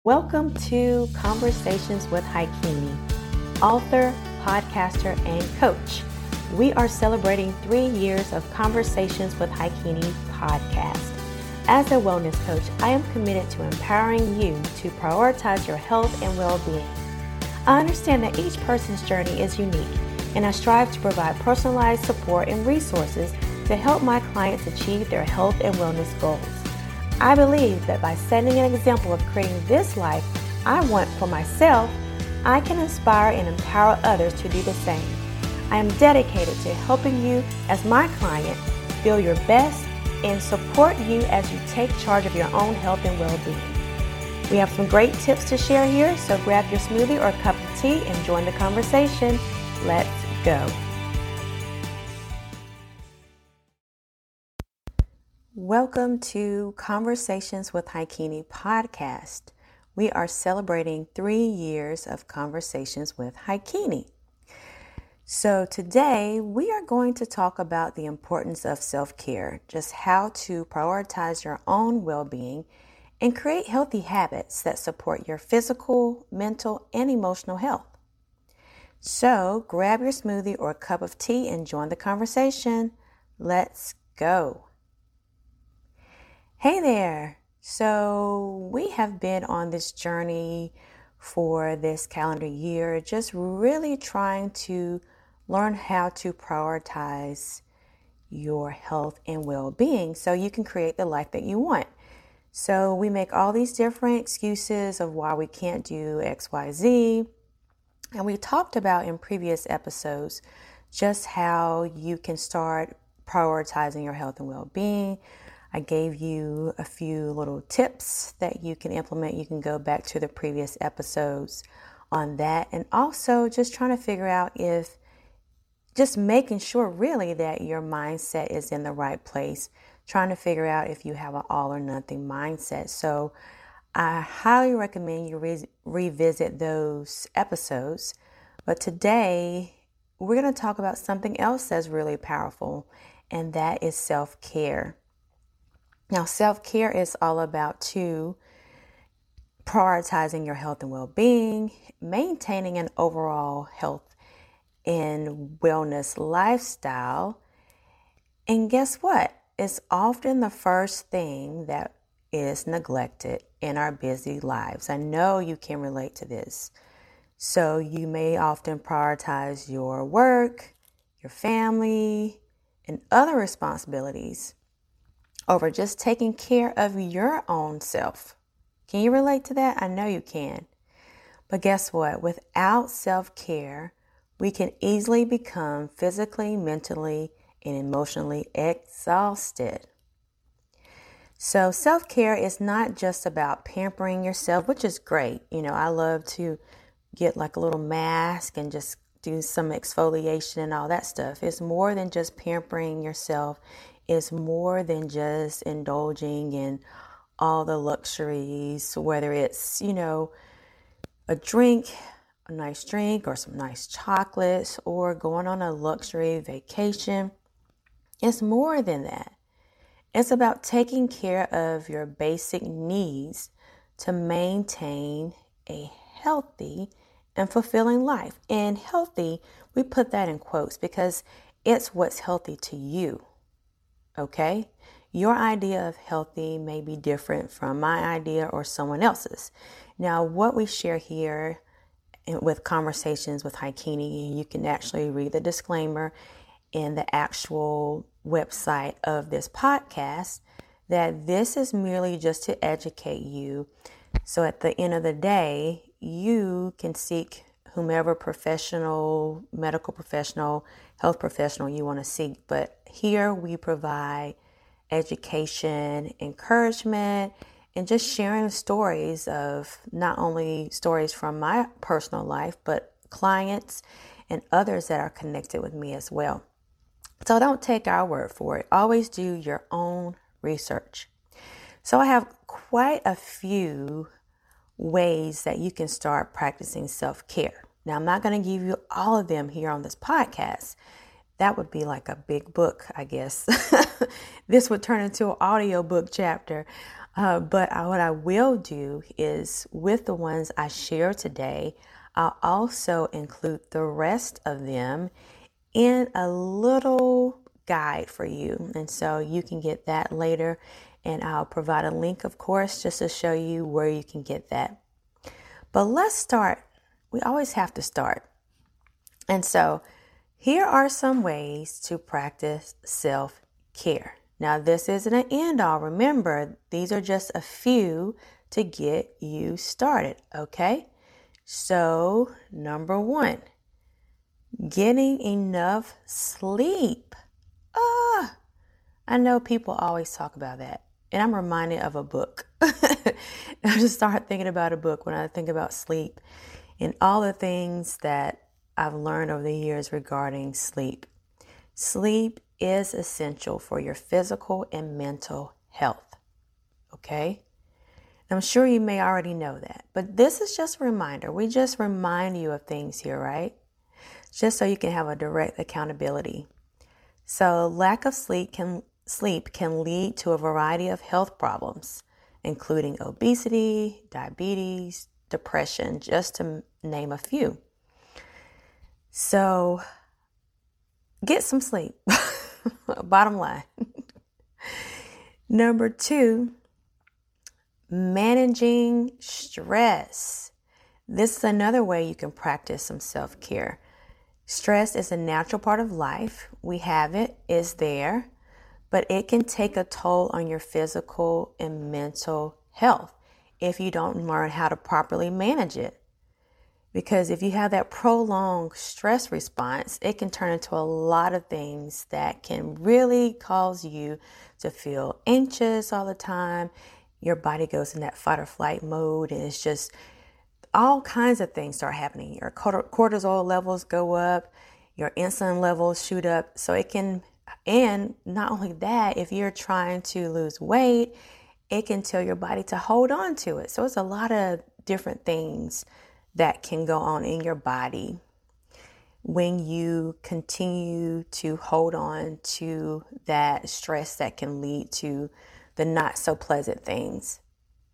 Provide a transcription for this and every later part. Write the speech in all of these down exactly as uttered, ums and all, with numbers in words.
Welcome to Conversations with Haikini, author, podcaster, and coach. We are celebrating three years of Conversations with Haikini podcast. As a wellness coach, I am committed to empowering you to prioritize your health and well-being. I understand that each person's journey is unique, and I strive to provide personalized support and resources to help my clients achieve their health and wellness goals. I believe that by setting an example of creating this life I want for myself, I can inspire and empower others to do the same. I am dedicated to helping you as my client feel your best and support you as you take charge of your own health and well-being. We have some great tips to share here, so grab your smoothie or a cup of tea and join the conversation. Let's go. Welcome to Conversations with Haikini podcast. We are celebrating three years of Conversations with Haikini. So today we are going to talk about the importance of self-care, just how to prioritize your own well-being and create healthy habits that support your physical, mental, and emotional health. So grab your smoothie or a cup of tea and join the conversation. Let's go. Hey there. So we have been on this journey for this calendar year, just really trying to learn how to prioritize your health and well-being so you can create the life that you want. So we make all these different excuses of why we can't do X, Y, Z. And we talked about in previous episodes just how you can start prioritizing your health and well-being. I gave you a few little tips that you can implement. You can go back to the previous episodes on that. And also just trying to figure out if, just making sure really that your mindset is in the right place. Trying to figure out if you have an all or nothing mindset. So I highly recommend you re- revisit those episodes. But today we're going to talk about something else that's really powerful, and that is self-care. Now, self-care is all about too, prioritizing your health and well-being, maintaining an overall health and wellness lifestyle. And guess what? It's often the first thing that is neglected in our busy lives. I know you can relate to this. So you may often prioritize your work, your family, and other responsibilities over just taking care of your own self. Can you relate to that? I know you can. But guess what? Without self-care, we can easily become physically, mentally, and emotionally exhausted. So self-care is not just about pampering yourself, which is great. You know, I love to get like a little mask and just do some exfoliation and all that stuff. It's more than just pampering yourself. It's more than just indulging in all the luxuries, whether it's, you know, a drink, a nice drink, or some nice chocolates, or going on a luxury vacation. It's more than that. It's about taking care of your basic needs to maintain a healthy and fulfilling life. And healthy, we put that in quotes because it's what's healthy to you. Okay? Your idea of healthy may be different from my idea or someone else's. Now, what we share here with Conversations with Haikini, you can actually read the disclaimer in the actual website of this podcast, that this is merely just to educate you. So at the end of the day, you can seek whomever professional, medical professional, health professional you want to seek. But here we provide education, encouragement, and just sharing stories of not only stories from my personal life, but clients and others that are connected with me as well. So don't take our word for it. Always do your own research. So I have quite a few ways that you can start practicing self-care. Now, I'm not going to give you all of them here on this podcast. That would be like a big book, I guess. This would turn into an audio book chapter. Uh, but I, what I will do is with the ones I share today, I'll also include the rest of them in a little guide for you. And so you can get that later. And I'll provide a link, of course, just to show you where you can get that. But let's start. We always have to start. And so here are some ways to practice self-care. Now, this isn't an end all. Remember, these are just a few to get you started, okay? So, number one, getting enough sleep. Ah, I know people always talk about that. And I'm reminded of a book. I just start thinking about a book when I think about sleep and all the things that I've learned over the years regarding sleep. Sleep is essential for your physical and mental health. Okay? I'm sure you may already know that, but this is just a reminder. We just remind you of things here, right? Just so you can have a direct accountability. So lack of sleep can sleep can lead to a variety of health problems, including obesity, diabetes, depression, just to name a few. So get some sleep. Bottom line. Number two, managing stress. This is another way you can practice some self-care. Stress is a natural part of life. We have it, it's there, but it can take a toll on your physical and mental health if you don't learn how to properly manage it. Because if you have that prolonged stress response, it can turn into a lot of things that can really cause you to feel anxious all the time. Your body goes in that fight or flight mode, and it's just all kinds of things start happening. Your cortisol levels go up, your insulin levels shoot up. So it can, and not only that, if you're trying to lose weight, it can tell your body to hold on to it. So it's a lot of different things that can go on in your body when you continue to hold on to that stress that can lead to the not so pleasant things.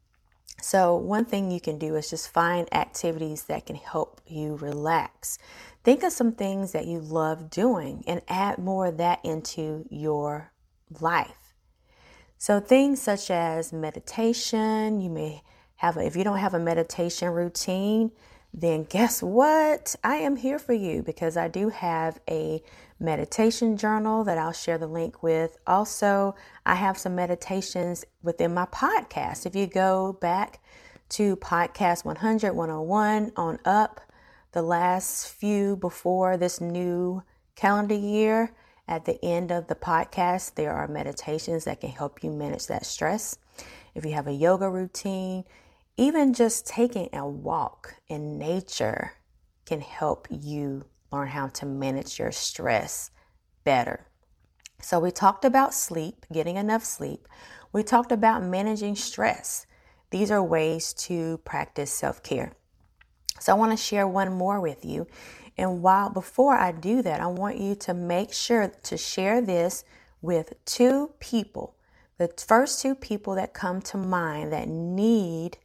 So one thing you can do is just find activities that can help you relax. Think of some things that you love doing and add more of that into your life. So things such as meditation, you may have, a, if you don't have a meditation routine, then guess what? I am here for you because I do have a meditation journal that I'll share the link with. Also, I have some meditations within my podcast. If you go back to podcast one hundred, one oh one on up, the last few before this new calendar year, at the end of the podcast, there are meditations that can help you manage that stress. If you have a yoga routine, even just taking a walk in nature can help you learn how to manage your stress better. So we talked about sleep, getting enough sleep. We talked about managing stress. These are ways to practice self-care. So I want to share one more with you. And while before I do that, I want you to make sure to share this with two people. The first two people that come to mind that need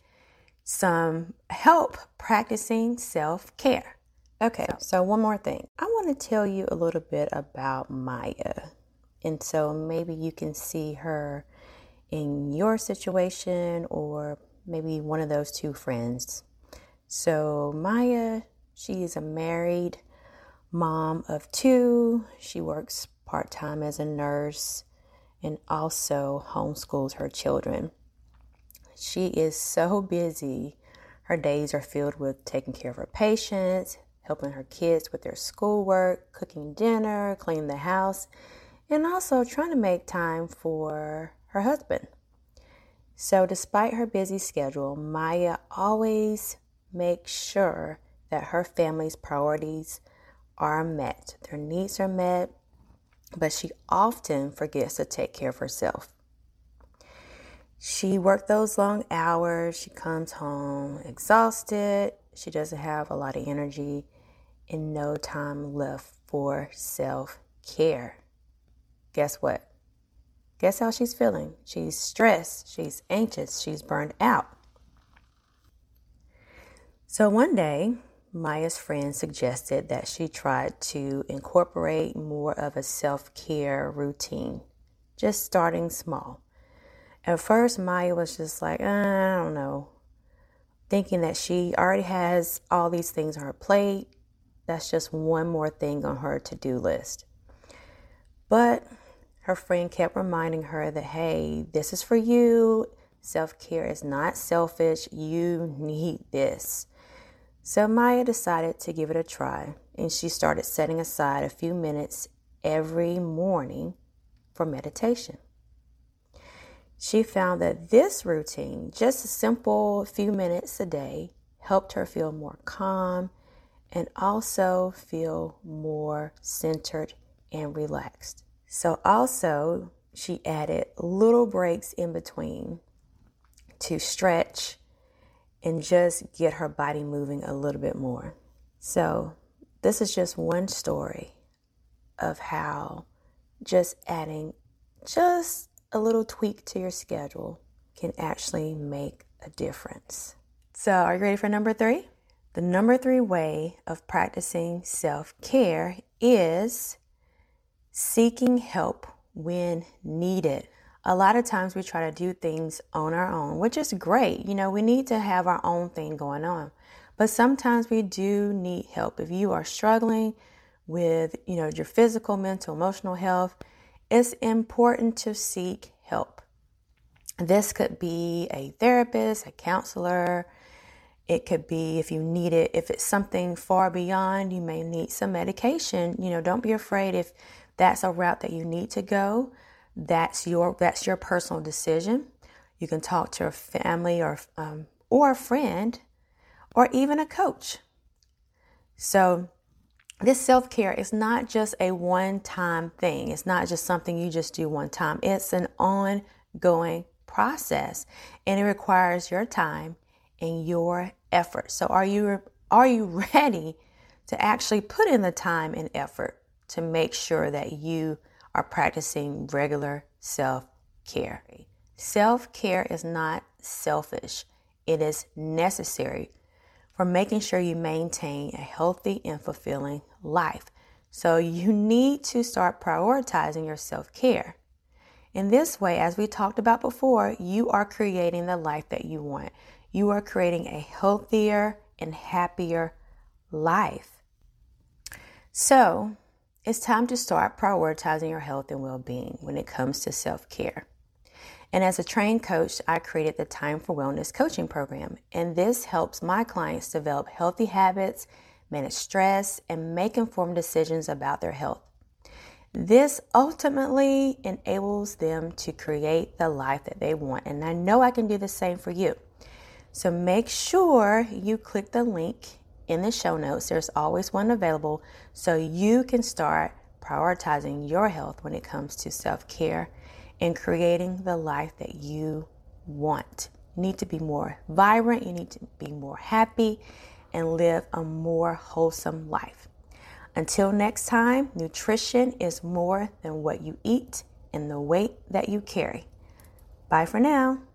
some help practicing self-care. Okay, so one more thing. I want to tell you a little bit about Maya. And so maybe you can see her in your situation or maybe one of those two friends. So Maya, she is a married mom of two. She works part-time as a nurse and also homeschools her children. She is so busy. Her days are filled with taking care of her patients, helping her kids with their schoolwork, cooking dinner, cleaning the house, and also trying to make time for her husband. So despite her busy schedule, Maya always makes sure that her family's priorities are met. Their needs are met, but she often forgets to take care of herself. She worked those long hours. She comes home exhausted. She doesn't have a lot of energy and no time left for self-care. Guess what? Guess how she's feeling? She's stressed, she's anxious, she's burned out. So one day, Maya's friend suggested that she tried to incorporate more of a self-care routine, just starting small. At first, Maya was just like, uh, I don't know, thinking that she already has all these things on her plate. That's just one more thing on her to-do list. But her friend kept reminding her that, hey, this is for you. Self-care is not selfish. You need this. So Maya decided to give it a try, and she started setting aside a few minutes every morning for meditation. She found that this routine, just a simple few minutes a day, helped her feel more calm and also feel more centered and relaxed. So also, she added little breaks in between to stretch and just get her body moving a little bit more. So this is just one story of how just adding just a little tweak to your schedule can actually make a difference. So are you ready for number three? The number three way of practicing self-care is seeking help when needed. A lot of times we try to do things on our own, which is great. You know, we need to have our own thing going on. But sometimes we do need help. If you are struggling with, you know, your physical, mental, emotional health, it's important to seek help. This could be a therapist, a counselor. It could be, if you need it, if it's something far beyond, you may need some medication. You know, don't be afraid if that's a route that you need to go. That's your that's your personal decision. You can talk to a family or um, or a friend or even a coach. So this self-care is not just a one-time thing. It's not just something you just do one time. It's an ongoing process, and it requires your time and your effort. So are you are you ready to actually put in the time and effort to make sure that you are practicing regular self-care? Self-care is not selfish. It is necessary for making sure you maintain a healthy and fulfilling life. So you need to start prioritizing your self-care. In this way, as we talked about before, you are creating the life that you want. You are creating a healthier and happier life. So it's time to start prioritizing your health and well-being when it comes to self-care. And as a trained coach, I created the Time for Wellness coaching program. And this helps my clients develop healthy habits, manage stress, and make informed decisions about their health. This ultimately enables them to create the life that they want. And I know I can do the same for you. So make sure you click the link in the show notes. There's always one available so you can start prioritizing your health when it comes to self-care and creating the life that you want. You need to be more vibrant. You need to be more happy and live a more wholesome life. Until next time, nutrition is more than what you eat and the weight that you carry. Bye for now.